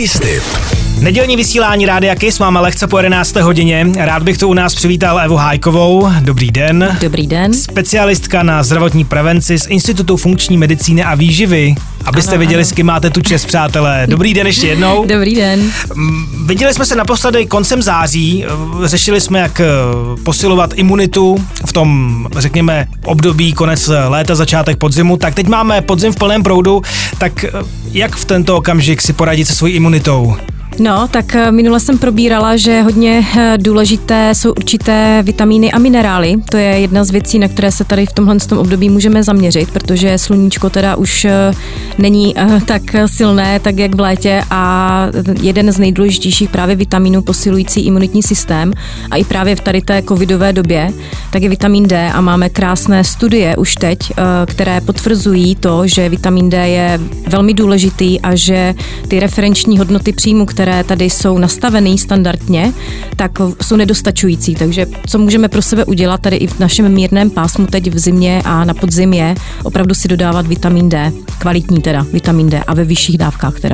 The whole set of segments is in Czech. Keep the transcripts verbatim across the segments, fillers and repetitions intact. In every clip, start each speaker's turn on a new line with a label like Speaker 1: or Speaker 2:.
Speaker 1: Kiss-tip.
Speaker 2: Nedělní vysílání Rádia Kiss máme lehce po jedenácté hodině. Rád bych tu u nás přivítal Evu Hájkovou. Dobrý den.
Speaker 3: Dobrý den.
Speaker 2: Specialistka na zdravotní prevenci z Institutu funkční medicíny a výživy. Abyste
Speaker 3: ano,
Speaker 2: viděli,
Speaker 3: ano.
Speaker 2: s kým máte tu čest, přátelé. Dobrý den ještě jednou.
Speaker 3: Dobrý den.
Speaker 2: Viděli jsme se naposledy koncem září. Řešili jsme, jak posilovat imunitu v tom, řekněme, období konec léta, začátek podzimu. Tak teď máme podzim v plném proudu. Tak jak v tento okamžik si poradit se svojí imunitou?
Speaker 3: No, tak minule jsem probírala, že hodně důležité jsou určité vitamíny a minerály. To je jedna z věcí, na které se tady v tomhle tom období můžeme zaměřit, protože sluníčko teda už není tak silné, tak jak v létě, a jeden z nejdůležitějších právě vitamínů posilující imunitní systém a i právě v tady té covidové době, tak je vitamin D a máme krásné studie už teď, které potvrzují to, že vitamin D je velmi důležitý a že ty referenční hodnoty příjmu, které tady jsou nastavený standardně, tak jsou nedostačující. Takže co můžeme pro sebe udělat tady i v našem mírném pásmu teď v zimě a na podzim je opravdu si dodávat vitamin D, kvalitní teda vitamin D a ve vyšších dávkách teda.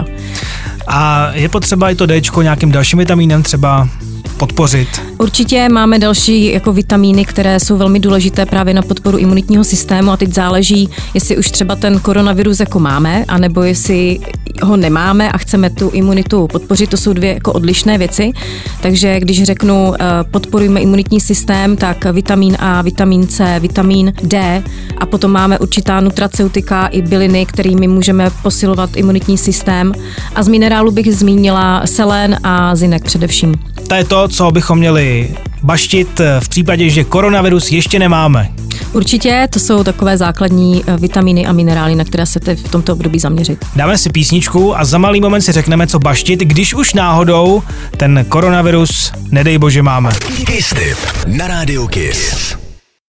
Speaker 2: A je potřeba i to Dčko nějakým dalším vitamínem třeba podpořit?
Speaker 3: Určitě máme další jako vitamíny, které jsou velmi důležité právě na podporu imunitního systému a teď záleží, jestli už třeba ten koronavirus jako máme, anebo jestli ho nemáme a chceme tu imunitu podpořit. To jsou dvě jako odlišné věci. Takže když řeknu podporujeme imunitní systém, tak vitamin A, vitamin C, vitamin D a potom máme určitá nutraceutika i byliny, kterými můžeme posilovat imunitní systém. A z minerálu bych zmínila selen a zinek především.
Speaker 2: To je to, co bychom měli baštit v případě, že koronavirus ještě nemáme.
Speaker 3: Určitě, to jsou takové základní vitamíny a minerály, na které se v tomto období zaměřit.
Speaker 2: Dáme si písničku a za malý moment si řekneme, co baštit, když už náhodou ten koronavirus, nedej bože, máme.
Speaker 1: Kiss-tip na Rádiu Kiss.